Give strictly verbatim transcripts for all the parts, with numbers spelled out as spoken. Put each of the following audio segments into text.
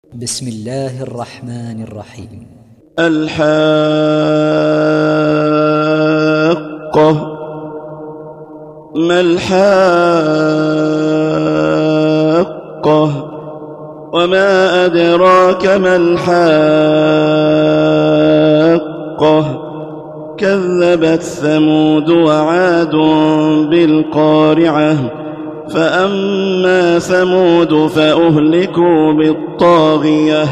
بسم الله الرحمن الرحيم. الحاقة. ما الحاقة وما أدراك ما الحاقة. كذبت ثمود وعاد بالقارعة. فأما ثمود فأهلكوا بالطاغية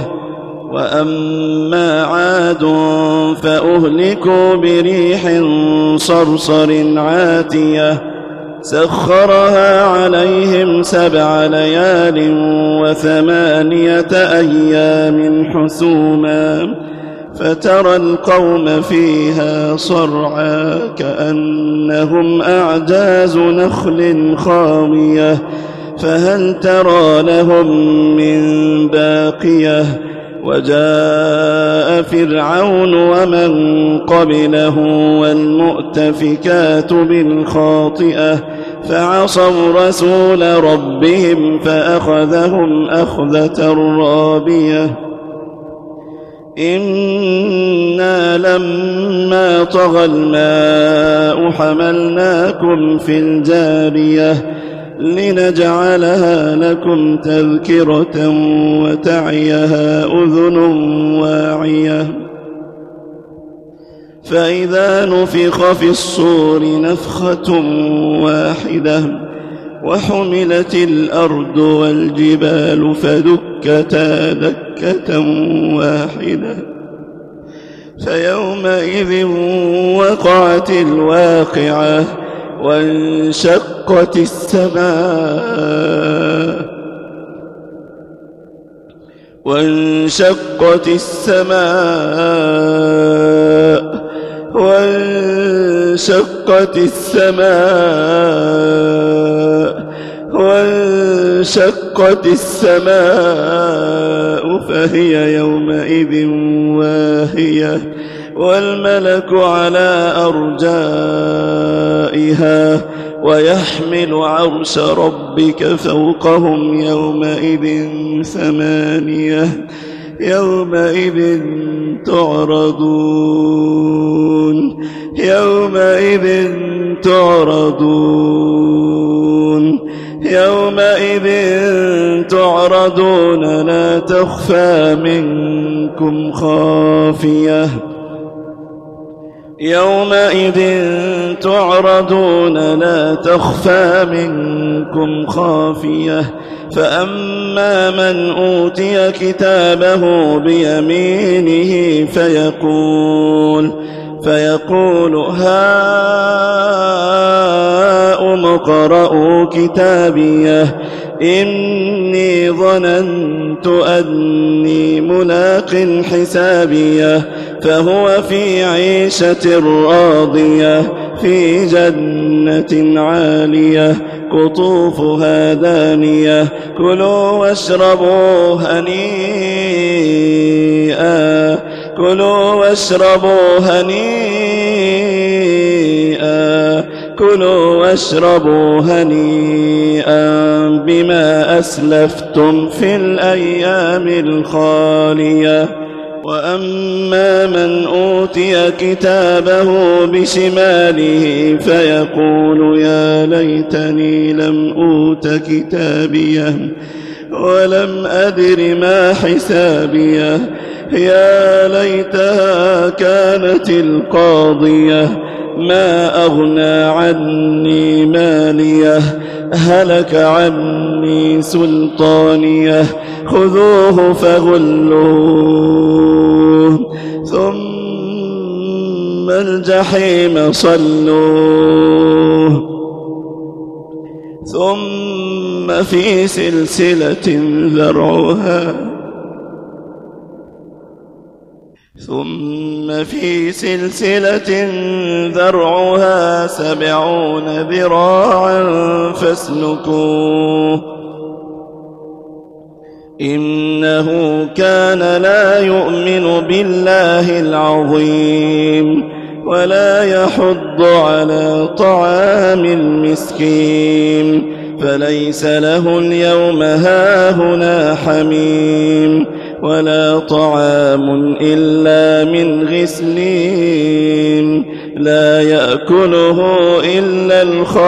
وأما عاد فأهلكوا بريح صرصر عاتية سخرها عليهم سبع ليال وثمانية أيام حسوما فترى القوم فيها صرعى كأنهم أعجاز نخل خاوية فهل ترى لهم من باقية. وجاء فرعون ومن قبله والمؤتفكات بالخاطئة فعصوا رسول ربهم فأخذهم أخذة رابية. إنا لما طغى الماء حملناكم في الجارية لنجعلها لكم تذكرة وتعيها أذن واعية. فإذا نفخ في الصور نفخة واحدة وحملت الأرض والجبال فدكتا دكة واحدة فيومئذ وقعت الواقعة وانشقت السماء وانشقت السماء وانشقت السماء وانشقت السماء فهي يومئذ واهية والملك على أرجائها ويحمل عرش ربك فوقهم يومئذ ثمانية يومئذ تعرضون يومئذ تعرضون يومئذ تعرضون لا تخفى منكم خافية يومئذ تعرضون لا تخفى منكم خافية. فأما من أوتي كتابه بيمينه فيقول فيقول هاؤم اقرءوا كتابيه إني ظننت أني ملاق حسابيه فهو في عيشة راضية في جنة عالية قطوفها دانية كلوا واشربوا هنيئا كلوا واشربوا هنيئا كلوا واشربوا هنيئا بما أسلفتم في الأيام الخالية. وأما من أوتي كتابه بشماله فيقول يا ليتني لم أوت كتابيه ولم أدر ما حسابيه يا ليتها كانت القاضية ما أغنى عني ماليه هلك عني سلطانيه خذوه فغلوه ثم الجحيم صلوه ثم في سلسلة ذرعها ثم في سلسلة ذرعها سبعون ذراعا فاسلكوه إنه كان لا يؤمن بالله العظيم ولا يحض على طعام المسكين فليس له اليوم هاهنا حميم ولا طعام إلا من غسلين لا يأكله إلا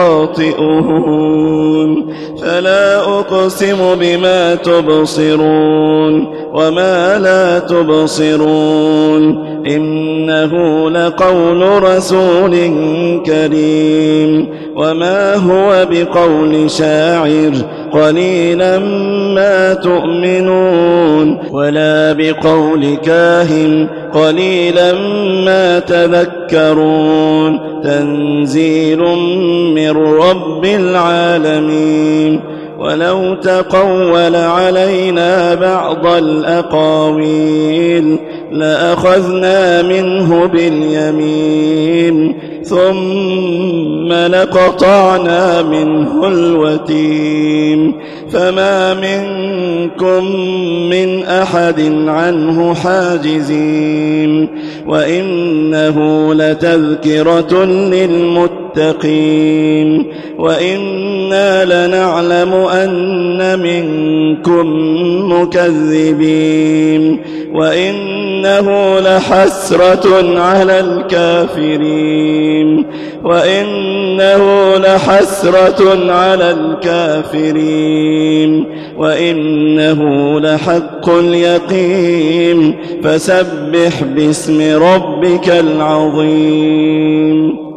الخاطئون فلا أقسم بما تبصرون وما لا تبصرون إنه لقول رسول كريم وما هو بقول شاعر قليلا ما تؤمنون ولا بقول كاهن قليلا ما تذكرون تنزيل من رب العالمين ولو تقول علينا بعض الأقاويل لأخذنا منه باليمين ثم لقطعنا منه الوتين فما منكم من أحد عنه حاجزين وإنه لتذكرة للمتقين وإنا لنعلم أن منكم مكذبين وإنه لحسرة على الكافرين وإنه لحسرة على الكافرين وإنه لحق اليقين فسبح باسم ربك العظيم.